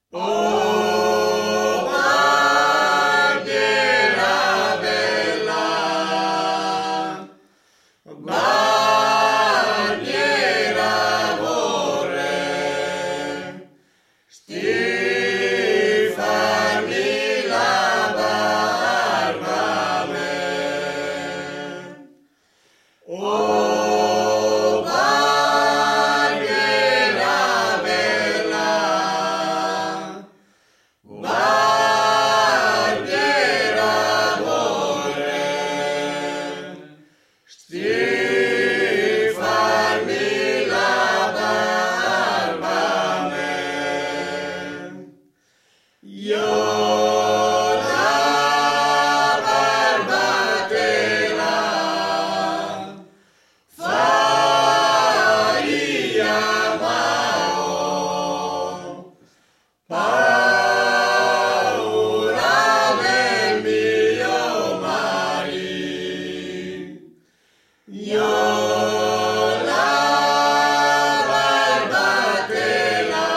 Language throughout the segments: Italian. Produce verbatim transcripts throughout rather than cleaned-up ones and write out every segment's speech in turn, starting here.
Oh, bandiera bella, bandiera vorrei, sti farmi la barba a me. Oh, bandiera bella, bandiera vorrei, sti farmi la barba a me. Io la barba te la faria, ma ho paura del mio marito. Io la barba te la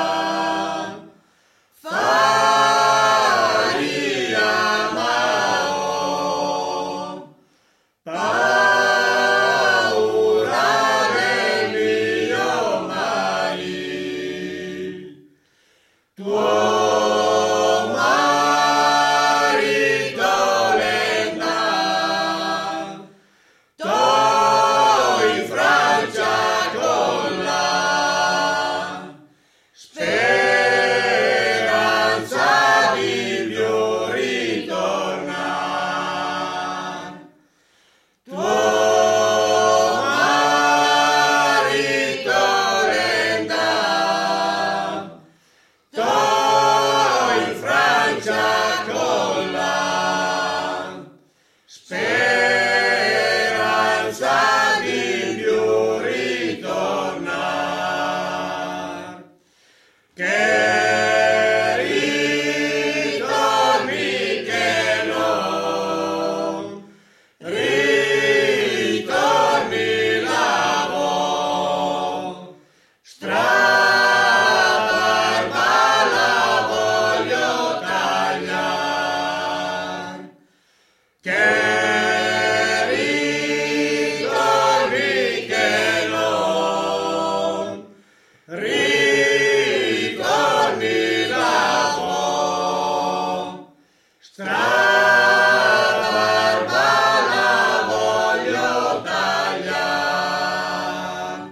faria, ma ho paura del mio marito. Tuo marito lenta, toi Francia con la speranza di più ritornare. Tuo marito lenta, toi Francia con la speranza di più ritornare. Che ritorni, che non ritorni la vostra barba, la voglio tagliare. Che ritorni, che non ritorni la vostra barba, la voglio tagliare.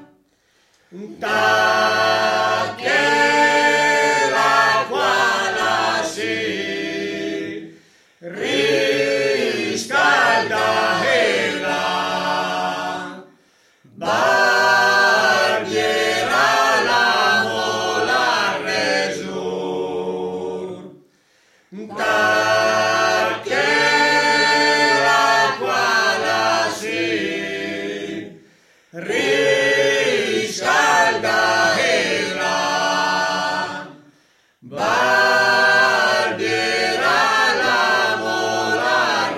Tacche l'acqua la si riscalda e la bandiera la mola resur. Tacche l'acqua la si riscalda e la bandiera la mola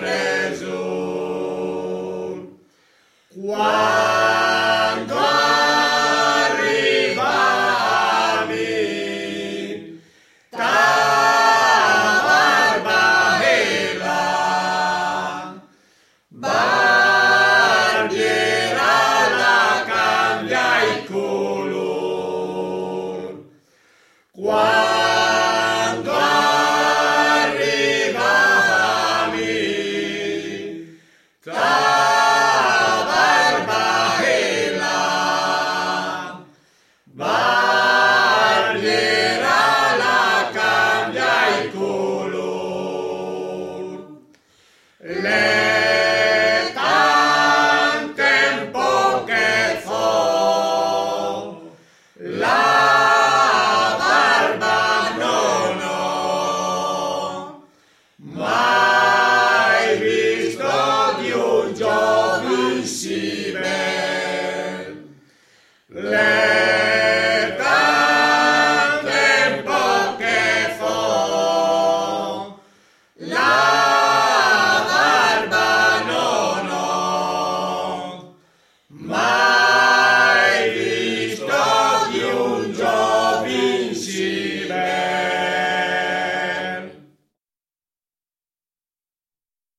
resur. Quando arriva a me ta barba e la bandiera la cambia il color. Quando